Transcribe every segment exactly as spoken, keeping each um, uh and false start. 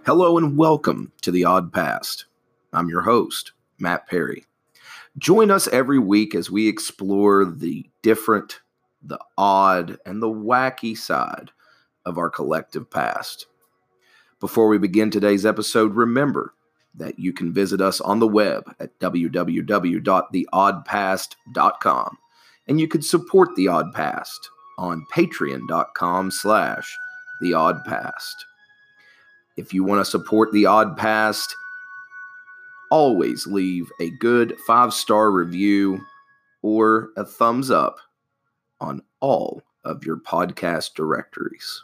Hello and welcome to the Odd Past. I'm your host, Matt Perry. Join us every week as we explore the different, the odd, and the wacky side of our collective past. Before we begin today's episode, remember that you can visit us on the web at w w w dot the odd past dot com, and you can support The Odd Past on patreon.com slash the odd past. If you want to support The Odd Past, always leave a good five-star review or a thumbs up on all of your podcast directories.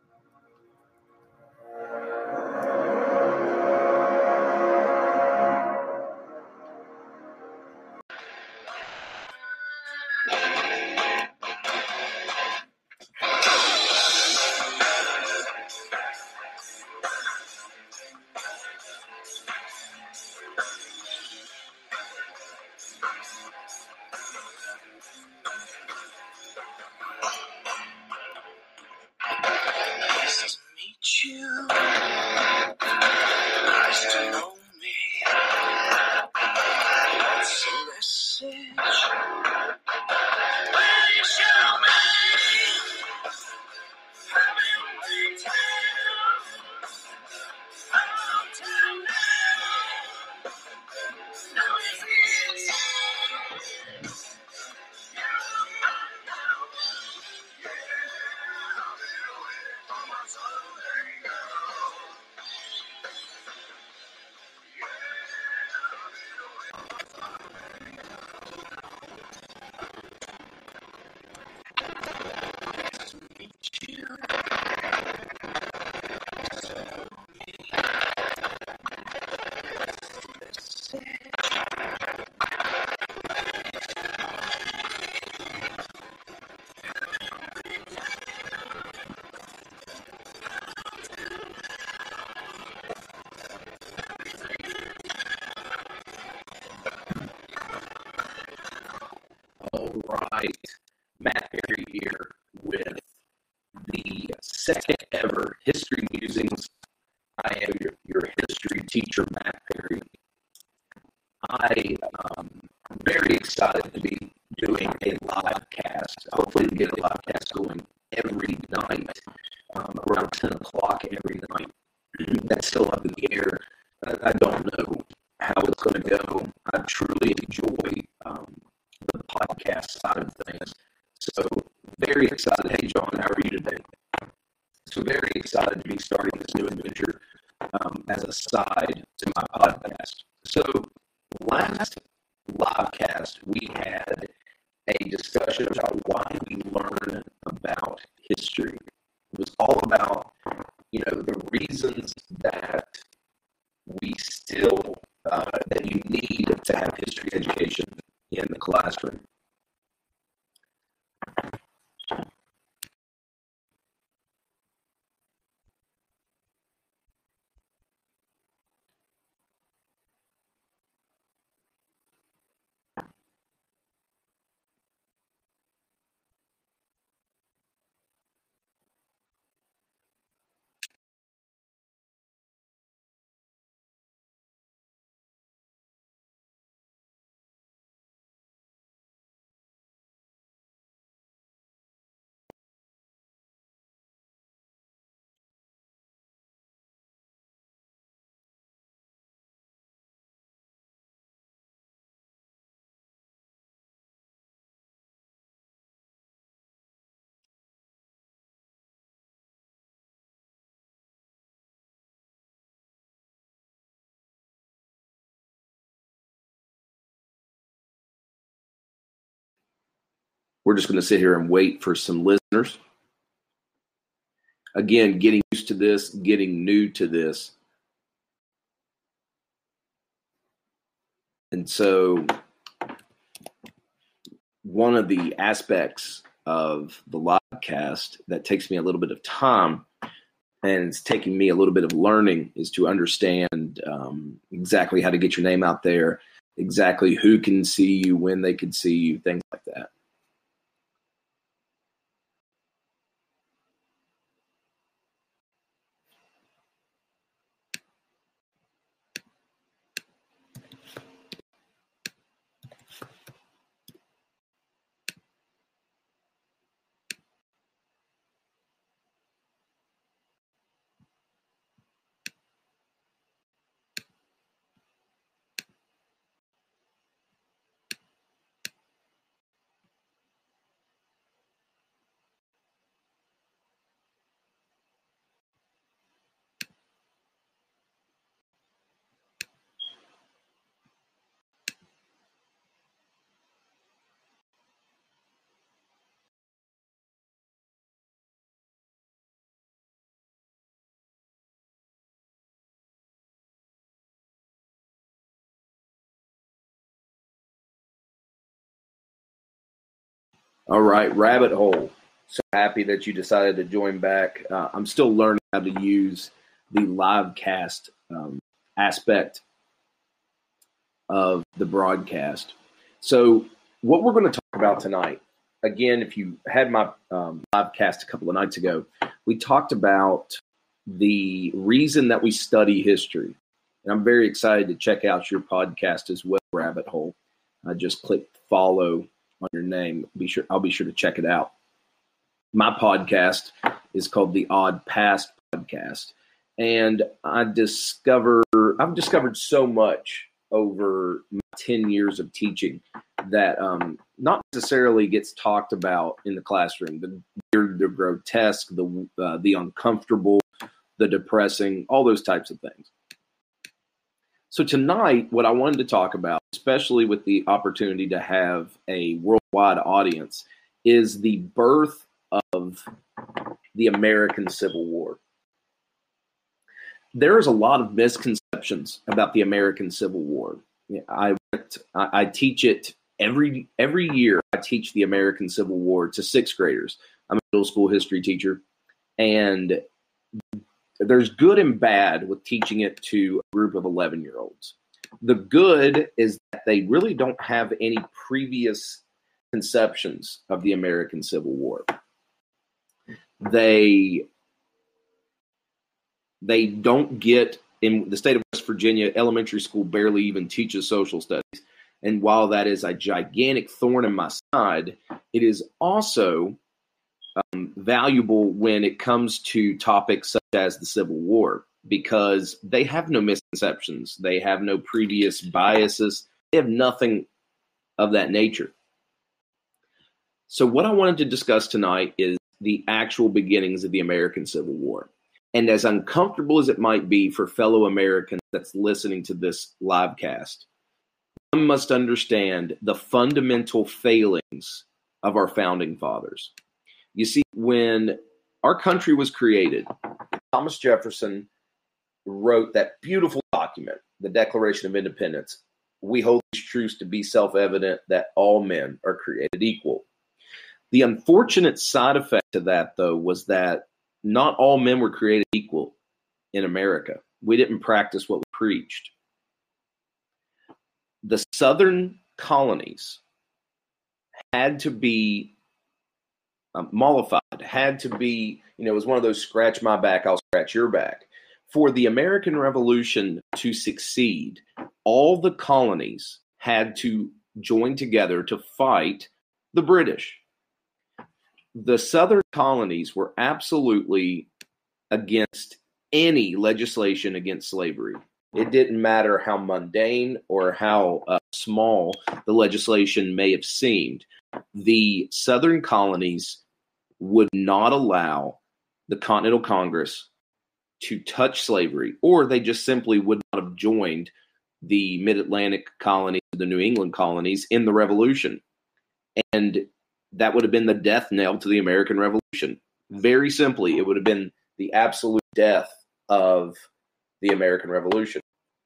Nice to meet you. Nice to know me. What's the message? Will you show me? Have you waited? A long time now. Now it's easy. You're mine now. Yeah, I've been waiting for my Sunday girl. Nice to meet you. All right, Matt Perry here with the second ever History Musings. I am your, your history teacher, Matt Perry. I um, am very excited to be doing a live cast. Hopefully we get a live cast going every night, um, around ten o'clock every night. That's still up in the air. I, I don't know how it's going to go. I truly enjoy um, the podcast side of things. So very excited. Hey, John, how are you today? So very excited to be starting this new adventure um, as a side to my podcast. So last live cast, we had a discussion about why we learn about history. It was all about, you know, the reasons that we still, uh, that you need to have history education in the classroom. We're just going to sit here and wait for some listeners. Again, getting used to this, getting new to this. And so one of the aspects of the live cast that takes me a little bit of time, and it's taking me a little bit of learning, is to understand um, exactly how to get your name out there, exactly who can see you, when they can see you, things like that. All right, rabbit hole. So happy that you decided to join back. Uh, I'm still learning how to use the live cast um, aspect of the broadcast. So what we're going to talk about tonight, again, if you had my um, live cast a couple of nights ago, we talked about the reason that we study history. And I'm very excited to check out your podcast as well, Rabbit Hole. I just clicked follow on your name. Be sure I'll be sure to check it out. My podcast is called the Odd Past Podcast, and I discover I've discovered so much over my ten years of teaching that um, not necessarily gets talked about in the classroom. The weird, the grotesque, the uh, the uncomfortable, the depressing, all those types of things. So tonight, what I wanted to talk about, especially with the opportunity to have a worldwide audience, is the birth of the American Civil War. There's a lot of misconceptions about the American Civil War. I went, I, I teach it every every year. I teach the American Civil War to sixth graders. I'm a middle school history teacher, and there's good and bad with teaching it to a group of eleven-year-olds. The good is that they really don't have any previous conceptions of the American Civil War. They, they don't get, in the state of West Virginia, elementary school barely even teaches social studies. And while that is a gigantic thorn in my side, it is also Um, valuable when it comes to topics such as the Civil War, because they have no misconceptions. They have no previous biases. They have nothing of that nature. So what I wanted to discuss tonight is the actual beginnings of the American Civil War. And as uncomfortable as it might be for fellow Americans that's listening to this live cast, one must understand the fundamental failings of our founding fathers. You see, when our country was created, Thomas Jefferson wrote that beautiful document, the Declaration of Independence. We hold these truths to be self-evident that all men are created equal. The unfortunate side effect of that, though, was that not all men were created equal in America. We didn't practice what we preached. The southern colonies had to be Um, mollified, had to be, you know, it was one of those scratch my back, I'll scratch your back. For the American Revolution to succeed, all the colonies had to join together to fight the British. The southern colonies were absolutely against any legislation against slavery. It didn't matter how mundane or how uh, small the legislation may have seemed. The southern colonies would not allow the Continental Congress to touch slavery, or they just simply would not have joined the Mid-Atlantic colonies, the New England colonies in the Revolution. And that would have been the death knell to the American Revolution. Very simply, it would have been the absolute death of the American Revolution.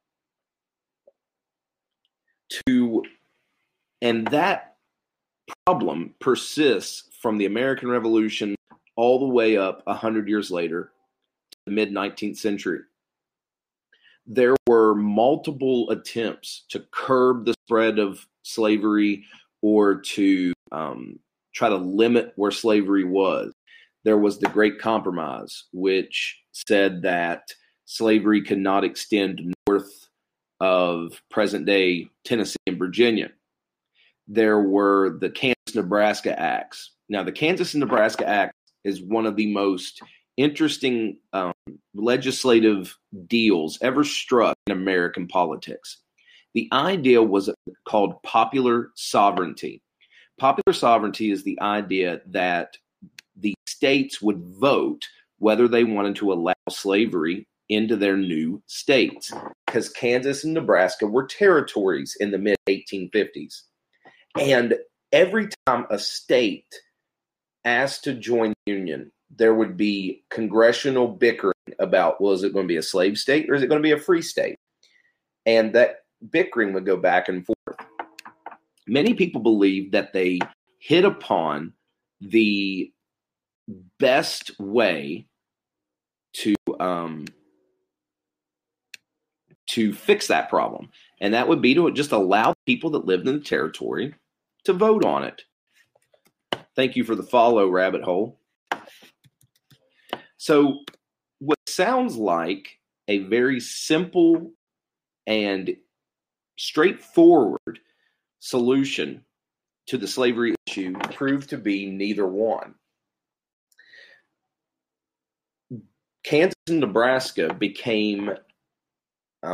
To, and that problem persists from the American Revolution all the way up one hundred years later to the mid-nineteenth century. There were multiple attempts to curb the spread of slavery or to um, try to limit where slavery was. There was the Great Compromise, which said that slavery could not extend north of present-day Tennessee and Virginia. There were the Kansas-Nebraska Acts. Now, the Kansas and Nebraska Act is one of the most interesting um, legislative deals ever struck in American politics. The idea was called popular sovereignty. Popular sovereignty is the idea that the states would vote whether they wanted to allow slavery into their new states, because Kansas and Nebraska were territories in the mid eighteen fifties. And every time a state asked to join the Union, there would be congressional bickering about, well, is it going to be a slave state or is it going to be a free state? And that bickering would go back and forth. Many people believe that they hit upon the best way to um, to fix that problem, and that would be to just allow people that lived in the territory to vote on it. Thank you for the follow, Rabbit Hole. So what sounds like a very simple and straightforward solution to the slavery issue proved to be neither one. Kansas and Nebraska became um,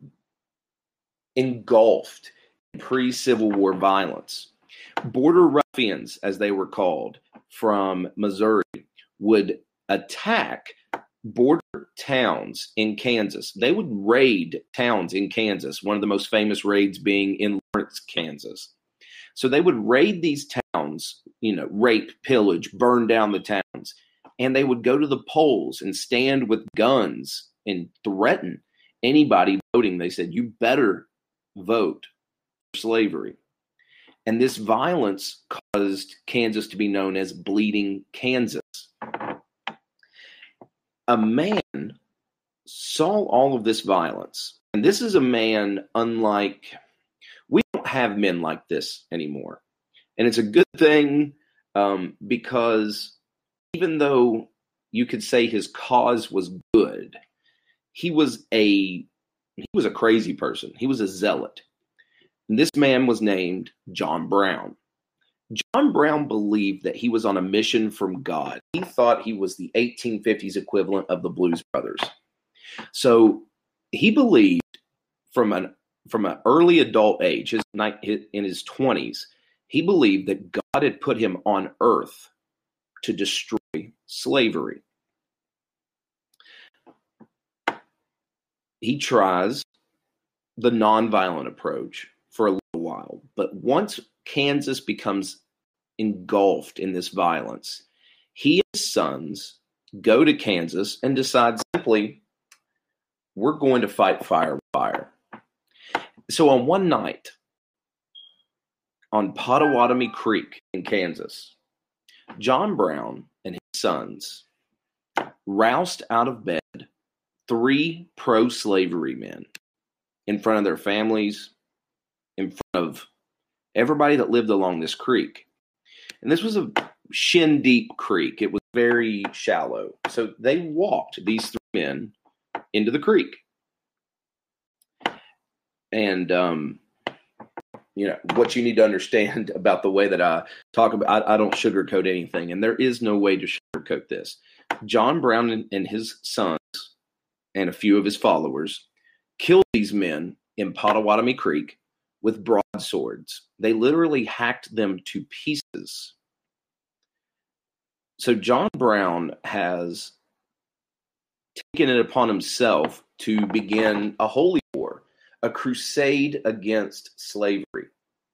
engulfed in pre-Civil War violence. Border ruffians, as they were called, from Missouri, would attack border towns in Kansas. They would raid towns in Kansas, one of the most famous raids being in Lawrence, Kansas. So they would raid these towns, you know, rape, pillage, burn down the towns, and they would go to the polls and stand with guns and threaten anybody voting. They said, you better vote for slavery. And this violence caused Kansas to be known as Bleeding Kansas. A man saw all of this violence. And this is a man unlike, we don't have men like this anymore. And it's a good thing um, because even though you could say his cause was good, he was a he was a crazy person. He was a zealot. And this man was named John Brown. John Brown believed that he was on a mission from God. He thought he was the eighteen fifties equivalent of the Blues Brothers. So he believed from an from an early adult age, his in his twenties, he believed that God had put him on earth to destroy slavery. He tries the nonviolent approach for a little while, but once Kansas becomes engulfed in this violence, he and his sons go to Kansas and decide simply, we're going to fight fire with fire. So on one night, on Pottawatomie Creek in Kansas, John Brown and his sons roused out of bed three pro-slavery men in front of their families, in front of everybody that lived along this creek. And this was a shin-deep creek. It was very shallow. So they walked, these three men, into the creek. And, um, you know, what you need to understand about the way that I talk about, I, I don't sugarcoat anything. And there is no way to sugarcoat this. John Brown and, and his sons and a few of his followers killed these men in Pottawatomie Creek with broadswords. They literally hacked them to pieces. So John Brown has taken it upon himself to begin a holy war, a crusade against slavery.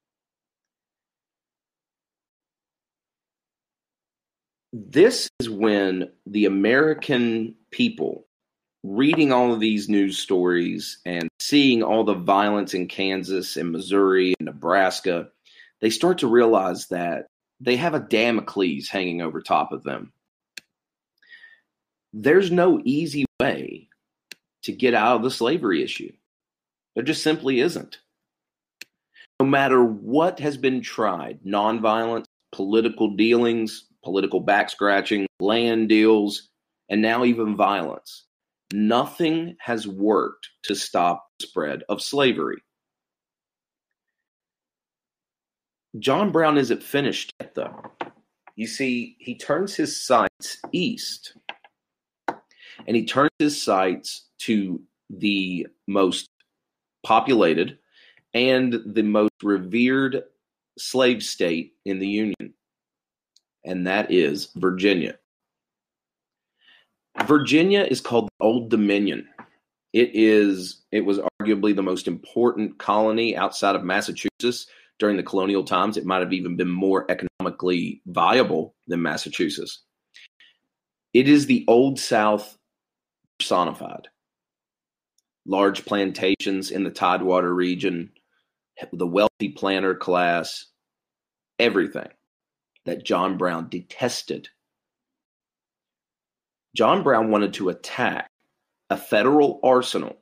This is when the American people, reading all of these news stories and seeing all the violence in Kansas and Missouri and Nebraska, they start to realize that they have a Damocles hanging over top of them. There's no easy way to get out of the slavery issue. There just simply isn't. No matter what has been tried, nonviolent, political dealings, political back scratching, land deals, and now even violence, nothing has worked to stop the spread of slavery. John Brown isn't finished yet, though. You see, he turns his sights east, and he turns his sights to the most populated and the most revered slave state in the Union, and that is Virginia. Virginia is called the Old Dominion. It is. It was arguably the most important colony outside of Massachusetts during the colonial times. It might have even been more economically viable than Massachusetts. It is the Old South personified. Large plantations in the Tidewater region, the wealthy planter class, everything. that John Brown detested. John Brown wanted to attack a federal arsenal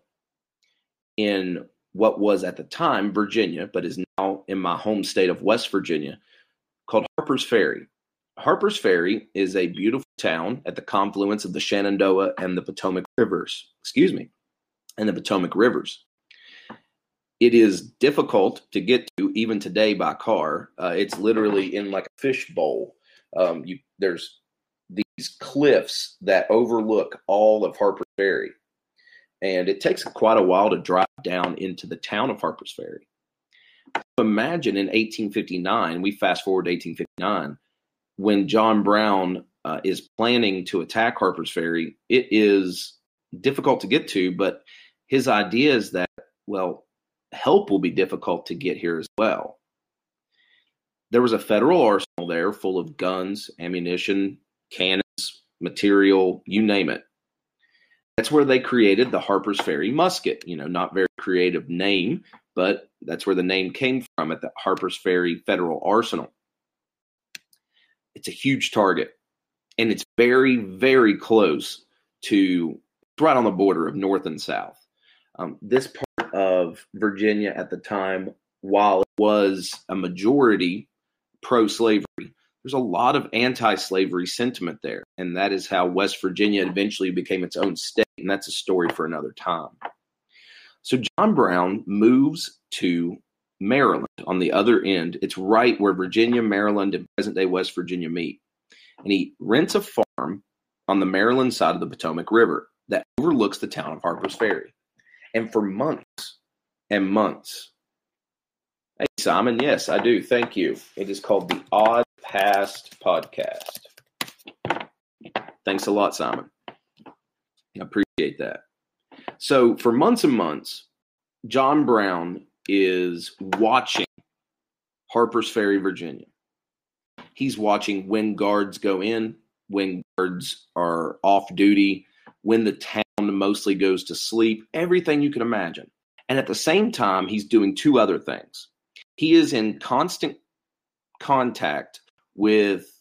in what was at the time Virginia, but is now in my home state of West Virginia, called Harper's Ferry. Harper's Ferry is a beautiful town at the confluence of the Shenandoah and the Potomac Rivers, excuse me, and the Potomac Rivers. It is difficult to get to even today by car. Uh, it's literally in like a fish bowl. Um, you, there's these cliffs that overlook all of Harper's Ferry. And it takes quite a while to drive down into the town of Harper's Ferry. Imagine in eighteen fifty-nine, we fast forward to eighteen fifty-nine, when John Brown uh, is planning to attack Harper's Ferry. It is difficult to get to, but his idea is that, well, help will be difficult to get here as well. There was a federal arsenal there full of guns, ammunition, cannons, material, you name it. That's where they created the Harper's Ferry musket. You know, not very creative name, but that's where the name came from, at the Harper's Ferry Federal Arsenal. It's a huge target, and it's very, very close to, it's right on the border of North and South. Um, this part of Virginia at the time, while it was a majority pro-slavery, there's a lot of anti-slavery sentiment there, and that is how West Virginia eventually became its own state, and that's a story for another time. So John Brown moves to Maryland on the other end. It's right where Virginia, Maryland, and present-day West Virginia meet. And he rents a farm on the Maryland side of the Potomac River that overlooks the town of Harper's Ferry. And for months and months, hey, Simon, yes, I do. Thank you. It is called the Odd Past Podcast. Thanks a lot, Simon. I appreciate that. So for months and months, John Brown is watching Harper's Ferry, Virginia. He's watching when guards go in, when guards are off duty, when the town mostly goes to sleep, everything you can imagine. And at the same time, he's doing two other things. He is in constant contact with,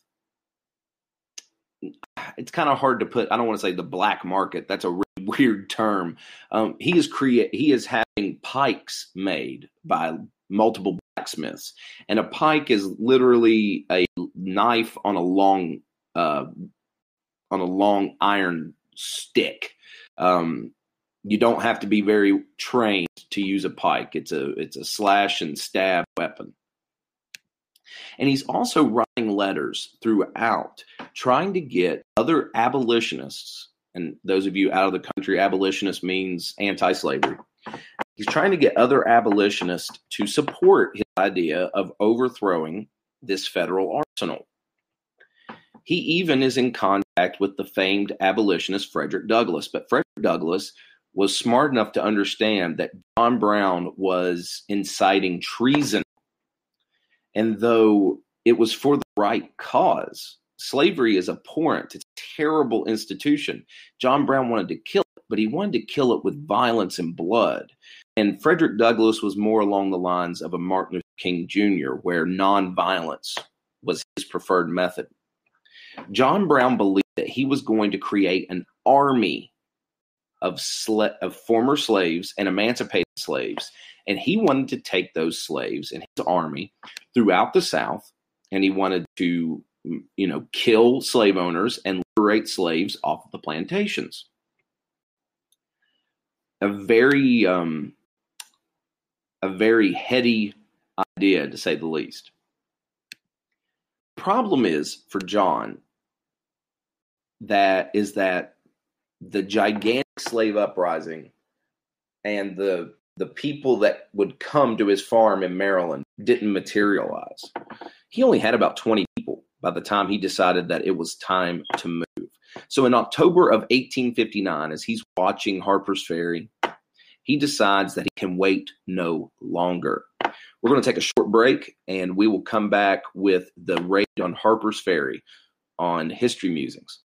it's kind of hard to put, I don't want to say the black market. That's a really weird term. Um, he is create, he is having pikes made by multiple blacksmiths. And a pike is literally a knife on a long, uh, on a long iron stick. Um, you don't have to be very trained to use a pike. It's a, it's a slash and stab weapon. And he's also writing letters throughout, trying to get other abolitionists, and those of you out of the country, abolitionist means anti-slavery. He's trying to get other abolitionists to support his idea of overthrowing this federal arsenal. He even is in contact with the famed abolitionist Frederick Douglass, but Frederick Douglass was smart enough to understand that John Brown was inciting treason. And though it was for the right cause, slavery is abhorrent. It's a terrible institution. John Brown wanted to kill it, but he wanted to kill it with violence and blood. And Frederick Douglass was more along the lines of a Martin Luther King Junior, where nonviolence was his preferred method. John Brown believed that he was going to create an army of, sla- of former slaves and emancipated slaves. And he wanted to take those slaves and his army throughout the South, and he wanted to, you know, kill slave owners and liberate slaves off of the plantations. A very, um, a very heady idea, to say the least. Problem is for John that is that the gigantic slave uprising and the the people that would come to his farm in Maryland didn't materialize. He only had about twenty people by the time he decided that it was time to move. So in October of eighteen fifty-nine, as he's watching Harper's Ferry, he decides that he can wait no longer. We're going to take a short break, and we will come back with the raid on Harper's Ferry on History Musings.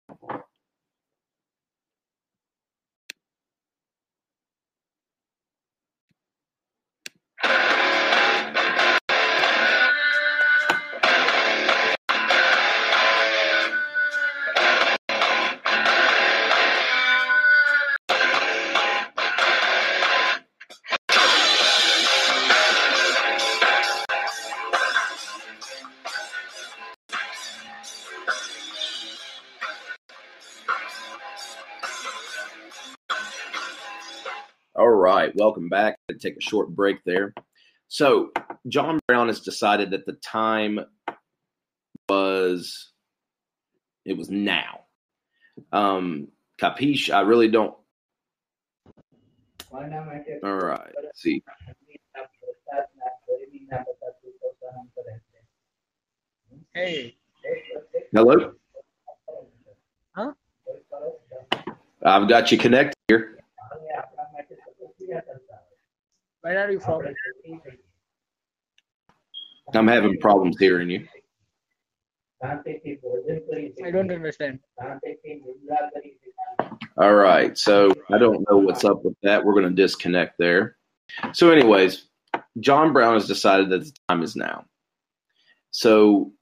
right, welcome back. I'm going to take a short break there. So, John Brown has decided that the time was, it was now. Um, capiche? I really don't. All right, let's see. Hey. Hello? Huh? I've got you connected here. Where are you from? I'm having problems hearing you. I don't understand. All right, so I don't know what's up with that. We're going to disconnect there. So anyways, John Brown has decided that the time is now. So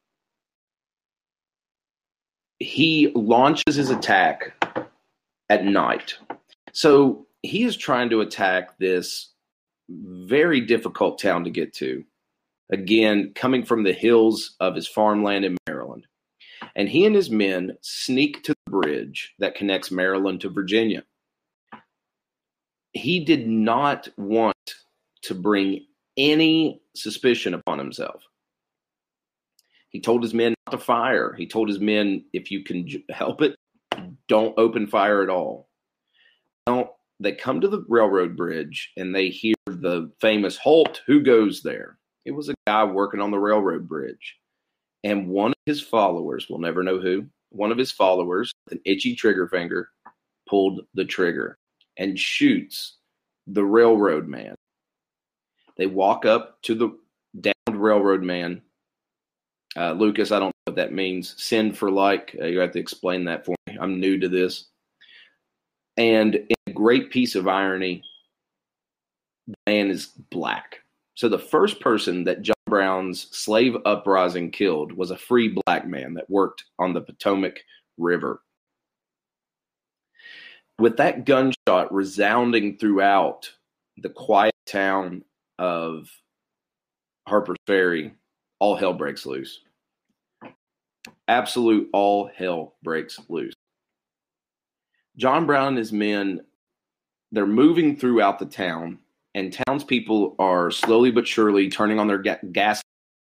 he launches his attack at night. So he is trying to attack this very difficult town to get to. Again, coming from the hills of his farmland in Maryland. And he and his men sneak to the bridge that connects Maryland to Virginia. He did not want to bring any suspicion upon himself. He told his men not to fire. He told his men, if you can help it, don't open fire at all. Now, they come to the railroad bridge and they hear the famous "Halt, who goes there?" It was a guy working on the railroad bridge. And one of his followers, we'll never know who, one of his followers, with an itchy trigger finger, pulled the trigger and shoots the railroad man. They walk up to the downed railroad man. Uh, Lucas, I don't know what that means. Send for like. Uh, you have to explain that for me. I'm new to this. And in a great piece of irony, the man is black. So the first person that John Brown's slave uprising killed was a free black man that worked on the Potomac River. With that gunshot resounding throughout the quiet town of Harper's Ferry, all hell breaks loose. Absolute all hell breaks loose. John Brown and his men, they're moving throughout the town, and townspeople are slowly but surely turning on their ga- gas.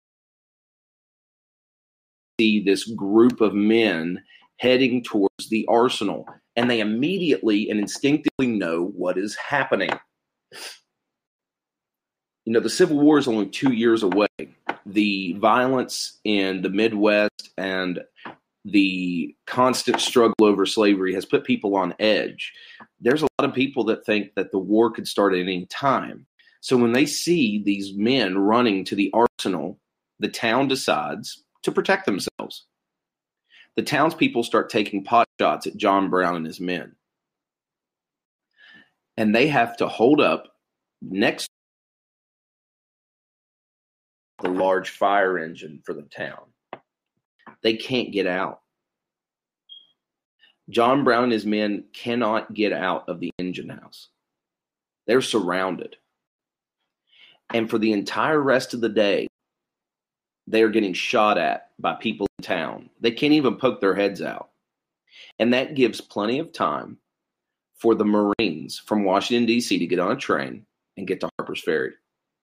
See this group of men heading towards the arsenal, and they immediately and instinctively know what is happening. You know, the Civil War is only two years away. The violence in the Midwest and the constant struggle over slavery has put people on edge. There's a lot of people that think that the war could start at any time. So when they see these men running to the arsenal, the town decides to protect themselves. The townspeople start taking pot shots at John Brown and his men. And they have to hold up next to the large fire engine for the town. They can't get out. John Brown and his men cannot get out of the engine house. They're surrounded. And for the entire rest of the day, they are getting shot at by people in town. They can't even poke their heads out. And that gives plenty of time for the Marines from Washington, D C to get on a train and get to Harper's Ferry.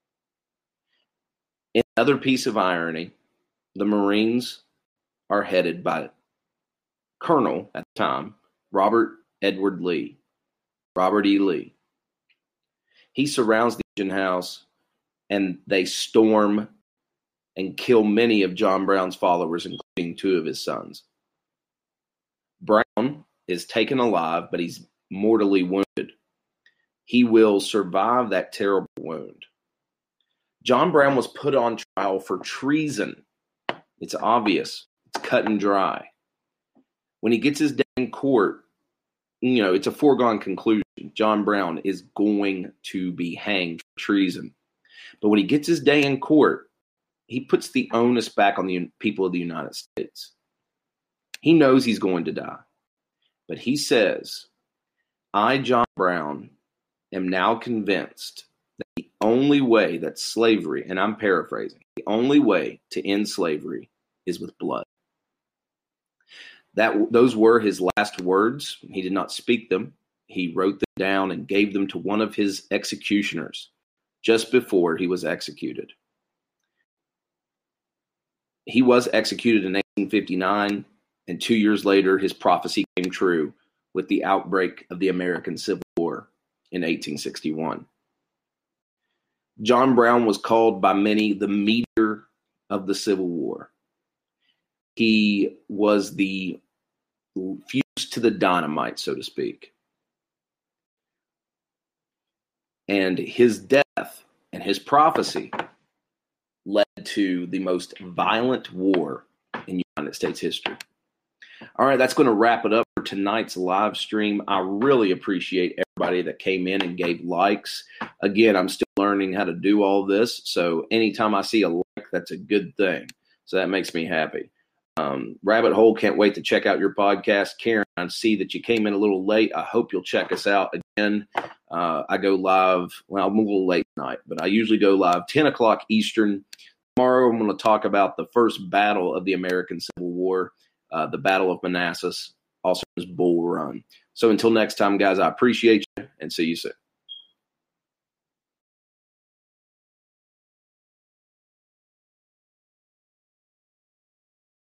Another piece of irony, the Marines are headed by Colonel, at the time, Robert Edward Lee, Robert E. Lee. He surrounds the engine house, and they storm and kill many of John Brown's followers, including two of his sons. Brown is taken alive, but he's mortally wounded. He will survive that terrible wound. John Brown was put on trial for treason. It's obvious. It's cut and dry. When he gets his day in court, you know, it's a foregone conclusion. John Brown is going to be hanged for treason. But when he gets his day in court, he puts the onus back on the people of the United States. He knows he's going to die. But he says, I, John Brown, am now convinced that the only way that slavery, and I'm paraphrasing, the only way to end slavery is with blood. That those were his last words. He did not speak them. he wrote them down and gave them to one of his executioners just before he was executed. He was executed in eighteen fifty-nine, and two years later, his prophecy came true with the outbreak of the American Civil War in eighteen sixty-one. John Brown was called by many the meteor of the Civil War. He was the fuse to the dynamite, so to speak. And his death and his prophecy led to the most violent war in United States history. All right, that's going to wrap it up for tonight's live stream. I really appreciate everybody that came in and gave likes. Again, I'm still learning how to do all this, so anytime I see a like, that's a good thing. So that makes me happy. Um, Rabbit Hole, can't wait to check out your podcast. Karen, I see that you came in a little late. I hope you'll check us out again. Uh, I go live, well, I'm a little late tonight, but I usually go live ten o'clock Eastern. Tomorrow I'm going to talk about the first battle of the American Civil War, uh, the Battle of Manassas, also known as Bull Run. So until next time, guys, I appreciate you and see you soon.